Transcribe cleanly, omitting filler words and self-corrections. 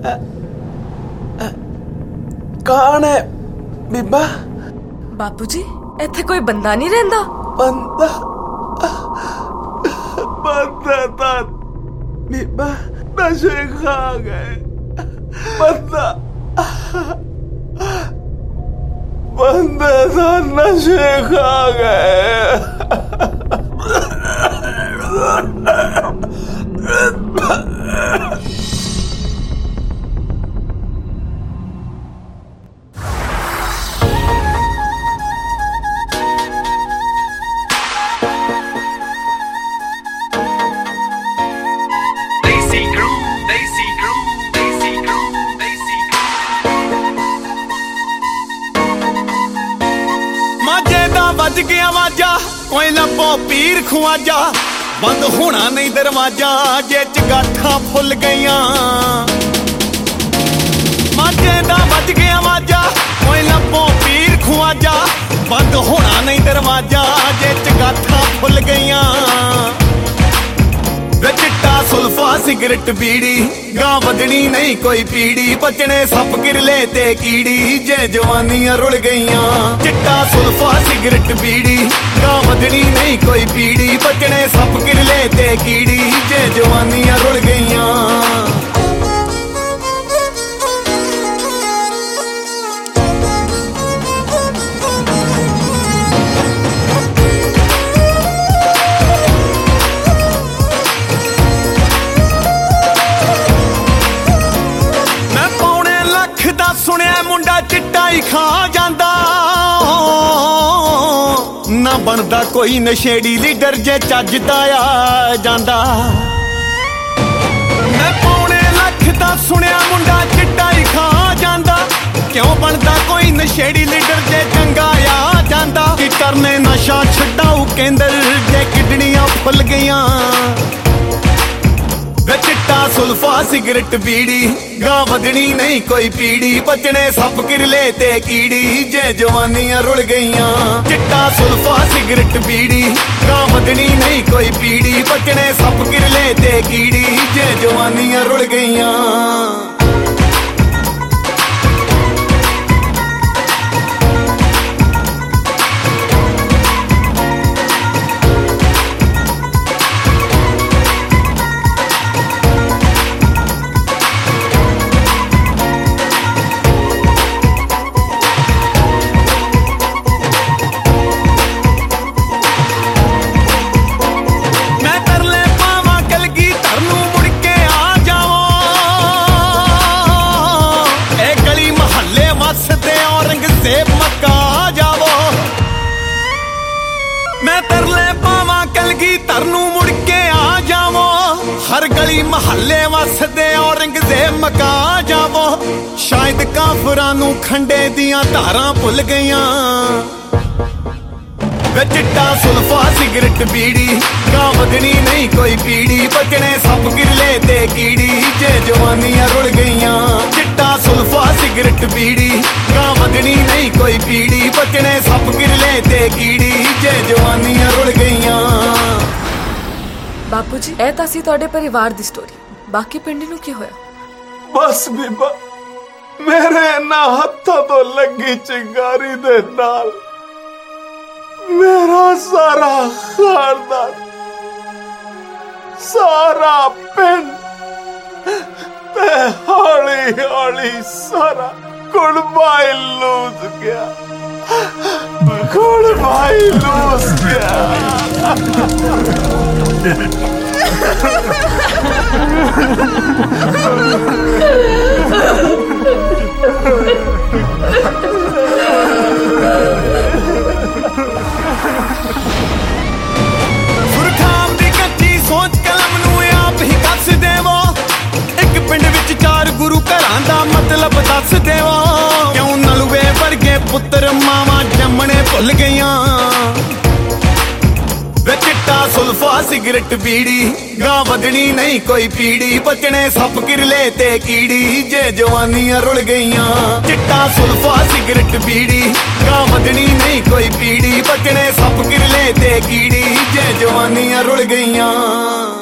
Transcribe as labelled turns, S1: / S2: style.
S1: कौन है बीबा?
S2: बापू जी इत्थे कोई बंदा नहीं रहिंदा?
S1: बंदा बंदा ता बीबा नशे खा गए। बंदा बंदा ता नशे खा गए।
S3: बज गया वाजा कोई लपो पीर खुआजा बंद होना नहीं दरवाजा जे चगाठा फुल गईया। माजे दा बज गया वाजा कोई लपो पीर खुआजा बंद होना नहीं दरवाजा जे चगाठा फुल गईया। चिट्टा सुल्फा सिगरेट बीड़ी गां बदनी नहीं कोई पीड़ी बचने सप किरले ते कीड़ी जे जवानियां रुल गईयां। चिट्टा सुल्फा सिगरेट बीड़ी गां बदनी नहीं कोई पीड़ी बचने सप किरले ते कीड़ी जे जवानियां रुल गईयां। सुनिया मुंडा चिट्टा ही खा जांदा ना बनदा कोई नशेड़ी लीडर जे चजदा आ जांदा। मैं पौने लख दा सुनिया मुंडा चिट्टा ही खा जांदा क्यों बनदा कोई नशेड़ी लीडर जे चंगा आ जांदा। कि करने नशा छड्डाऊ केंद्र जे किडनियां फुल गईयां। चिट्टा सुल्फा सिगरेट बीड़ी गां बदनी नहीं कोई पीड़ी बचने सप किरले ते कीड़ी जे जवानियां रुल गईयां। चिट्टा सुल्फा सिगरेट बीड़ी गां बदनी नहीं कोई पीड़ी बचने सप किरले ते कीड़ी जे जवानियां रुल गईयां। मैं तरले पावा कलगी तरनू मुड़ के आ जावो हर गली महल्ले वसदे औरंगजेब मका जावो। शायद काफरां नू खंडे दियां धारां भुल गईयां। चिट्टा सुल्फा सिगरेट बीड़ी गां बदनी नहीं कोई पीड़ी बचने सप किरले ते कीड़ी जे जवानियां रुल गईयां। चिट्टा सुल्फा सिगरेट बीड़ी गां बदनी नहीं कोई पीड़ी बचने सप किरले ते कीड़ी जे जवानियां रुल गईयां।
S2: बापू जी ਇਹ ਤਾਂ ਸੀ ਤੁਹਾਡੇ ਪਰਿਵਾਰ ਦੀ ਸਟੋਰੀ। ਬਾਕੀ ਪਿੰਡ ਨੂੰ ਕੀ ਹੋਇਆ?
S1: बस बीबा मेरे ना हत्थों तो लगी चिंगारी दे नाल मेरा सारा खानदान सारा पिंड ते हौली हौली सारा कुड़बाई लूस गया। कुड़बाई लूस गया।
S3: सुरखाम दी कच्ची सोच कलम नू आप ही कस देवो। एक पिंड विच चार गुरु घरां दा मतलब दस देवो। क्यों नलुए वर्गे पुत्र मावां जम्मणे भुल गईयां। चिट्टा सुल्फा सिगरेट बीड़ी गां बदनी नहीं कोई पीड़ी बचने सप किरले ते कीड़ी जे जवानियां रुल गईयां। चिट्टा सुल्फा सिगरेट बीड़ी गां बदनी नहीं कोई पीड़ी बचने सप किरले ते कीड़ी जे जवानियां रुल गईयां।